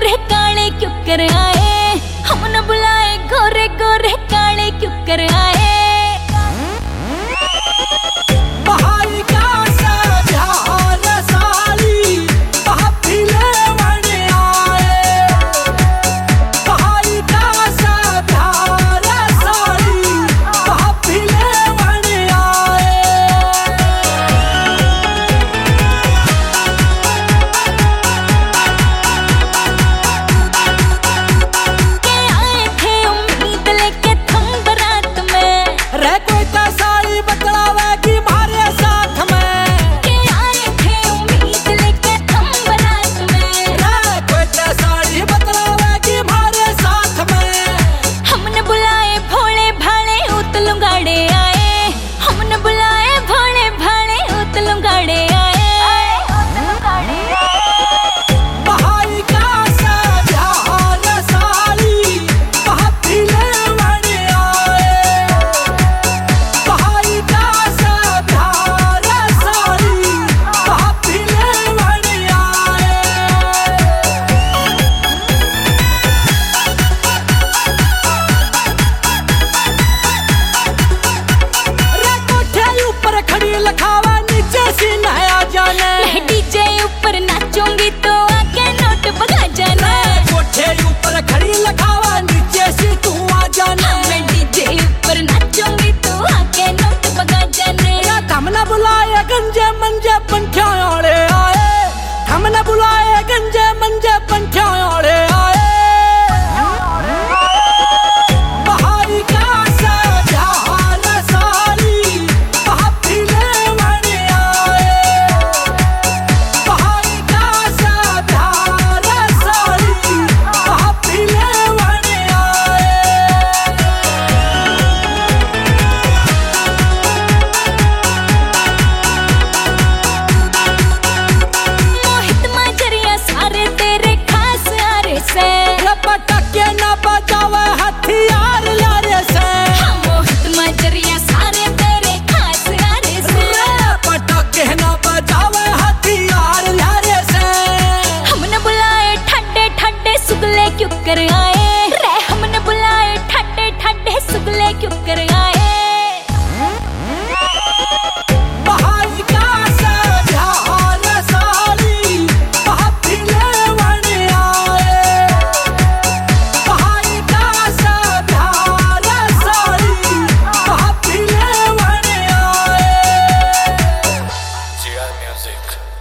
गोरे काले क्यों कर आए, हम न बुलाए गोरे गोरे काले क्यों कर आए। डीजे ऊपर नाचूंगी तो आके नोट बगा जाना, कोठे ऊपर खड़ी लखावा नीचे से तू आ जाना। मैं डीजे ऊपर नाचूंगी तो आके नोट बगा जाने। थम न बुलाए गंजे मंजे पंठ्या आड़े आए, थम न बुलाए गंजे मंजे पंठ्या आड़े आए। पटाके ना बजावे हथियार यारे से, मोहित मजरिया सारे तेरे खास यारे से। पटाके ना बजावे हथियार यारे से। हम न बुलाए ठंडे ठंडे सुगले क्यों कर आए रे, हम न बुलाए ठंडे ठंडे सुगले क्यों कर आए। Music.